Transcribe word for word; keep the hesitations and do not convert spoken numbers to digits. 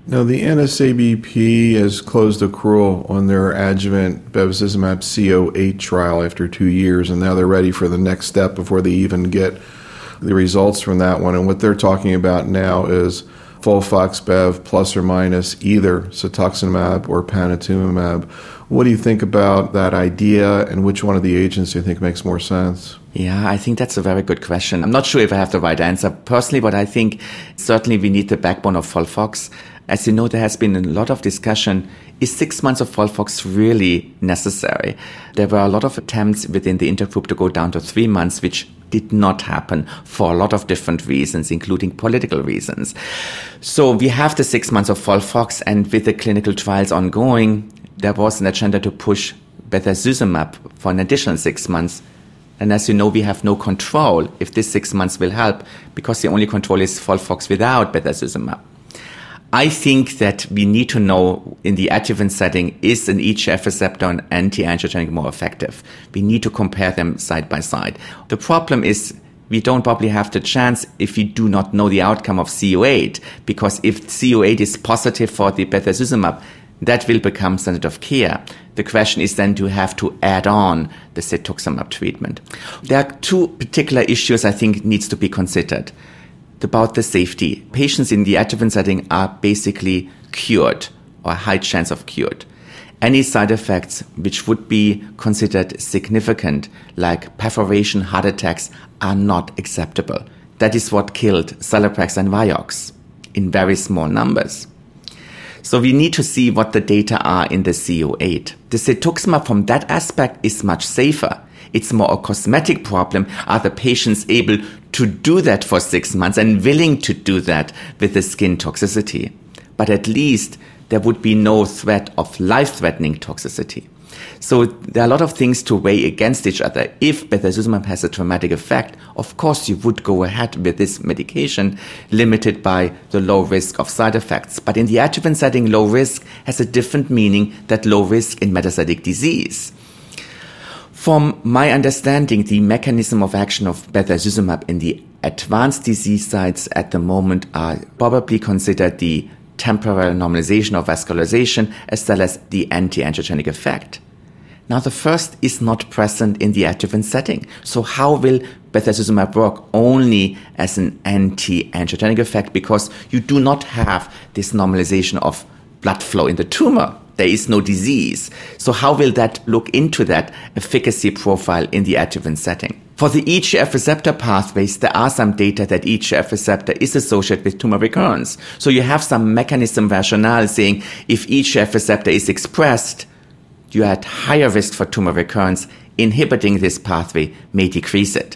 Now, the N S A B P has closed accrual on their adjuvant bevacizumab C O eight trial after two years, and now they're ready for the next step before they even get the results from that one. And what they're talking about now is FOLFOX-Bev plus or minus either cetuximab or panitumumab. What do you think about that idea, and which one of the agents do you think makes more sense? Yeah, I think that's a very good question. I'm not sure if I have the right answer. Personally, but I think certainly we need the backbone of FOLFOX. As you know, there has been a lot of discussion. Is six months of FOLFOX really necessary? There were a lot of attempts within the intergroup to go down to three months, which did not happen for a lot of different reasons, including political reasons. So we have the six months of FOLFOX, and with the clinical trials ongoing, there was an agenda to push bevacizumab for an additional six months. And as you know, we have no control if this six months will help, because the only control is FOLFOX without bevacizumab. I think that we need to know in the adjuvant setting, is an E G F receptor and anti-angiogenic more effective? We need to compare them side by side. The problem is we don't probably have the chance if we do not know the outcome of C O eight, because if C O eight is positive for the bevacizumab, that will become standard of care. The question is then to have to add on the cetuximab treatment. There are two particular issues I think needs to be considered about the safety. Patients in the adjuvant setting are basically cured, or a high chance of cured. Any side effects which would be considered significant, like perforation, heart attacks, are not acceptable. That is what killed Celebrex and Vioxx in very small numbers. So we need to see what the data are in the C O eight. The cetuximab from that aspect is much safer. It's more a cosmetic problem. Are the patients able to do that for six months and willing to do that with the skin toxicity? But at least there would be no threat of life-threatening toxicity. So there are a lot of things to weigh against each other. If bevacizumab has a dramatic effect, of course you would go ahead with this medication, limited by the low risk of side effects. But in the adjuvant setting, low risk has a different meaning than low risk in metastatic disease. From my understanding, the mechanism of action of bevacizumab in the advanced disease sites at the moment are probably considered the temporal normalization of vascularization as well as the anti-angiogenic effect. Now, the first is not present in the adjuvant setting. So how will bevacizumab work only as an anti-angiogenic effect? Because you do not have this normalization of blood flow in the tumor. There is no disease. So how will that look into that efficacy profile in the adjuvant setting? For the E G F receptor pathways, there are some data that E G F receptor is associated with tumor recurrence. So you have some mechanism rationale saying if E G F receptor is expressed, you are at higher risk for tumor recurrence. Inhibiting this pathway may decrease it.